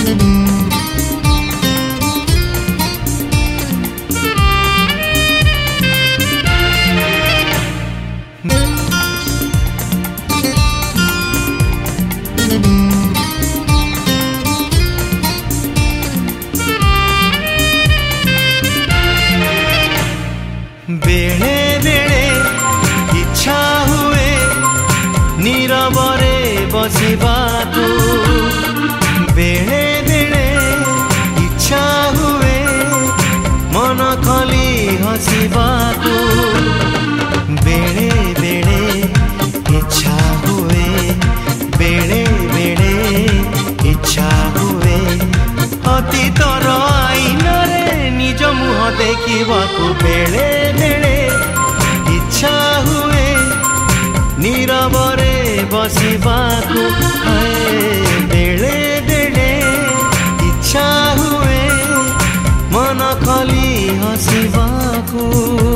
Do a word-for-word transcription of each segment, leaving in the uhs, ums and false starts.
बेले बेले इच्छा हुए नीरवरे बसिबाकु बेले बेले इच्छा हुए मन खली हसिबाकु बेले बेले इच्छा हुए बेले बेले इच्छा हुए अतीतर आईनरे निज मुह देखिबाकु बेले बेले इच्छा हुए नीरवरे बसिबाकु बेले बेले इच्छा हुए मन खली हसिबाकु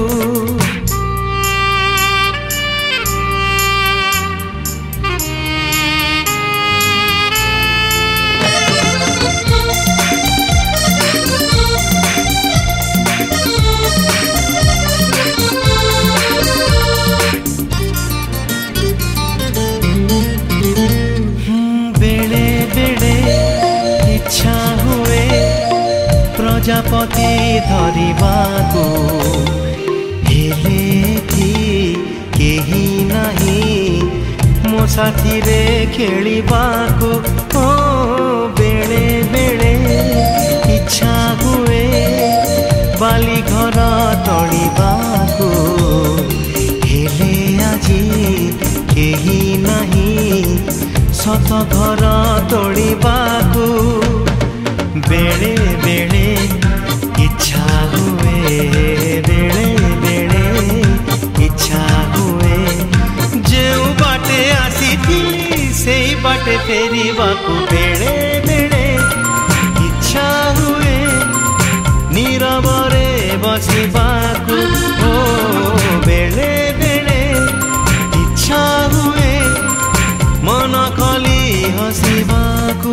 प्रजापति धरिबाकु हेले कि केही नाही मो साथी रे खेलिबाकु ओ बेले बेले इच्छा हुए बाली घर तोड़िबाकु हेले आजी केही नाही सत घर तोड़िबाकु बेले बेले इच्छा हुए बेले बेले इच्छा हुए जेउ बाटे आसीथिली सेई बाटे फेरिबाकु बेले बेले इच्छा हुए नीरवरे बसिबाकु ओ बेले बेले इच्छा हुए मन खली हसिबाकु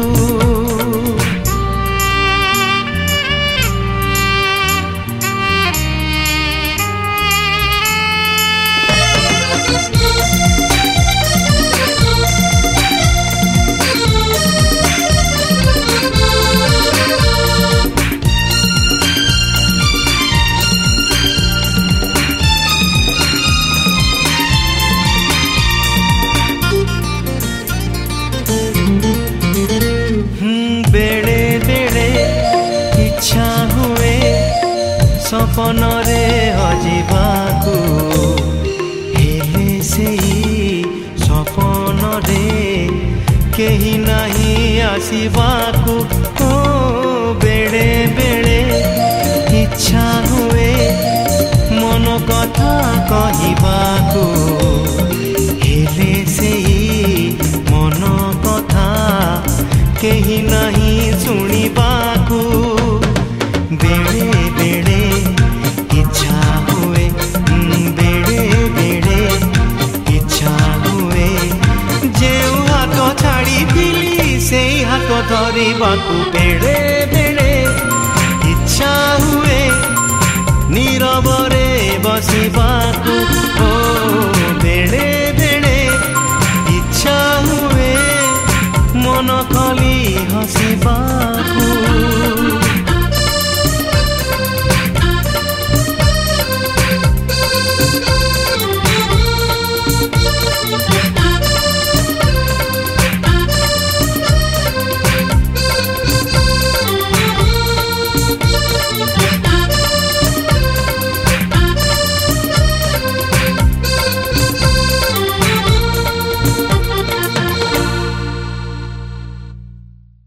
बेले बेले इच्छा हुए सपन रे हजिबाकु हेले सेई सपन रे केही नाही आसिबाकु ओ बेले बेले इच्छा हुए मन कथा कहिबाकु हेले सेई मन कथा केही नहीं सुनिबाकु बेले बेले इच्छा हुए बेले बेले इच्छा हुए जेउ हाथ छाड़ी थिली सेई हाथ धरिबाकु बेले बेले इच्छा हुए नीरवरे बसिबाकु ओ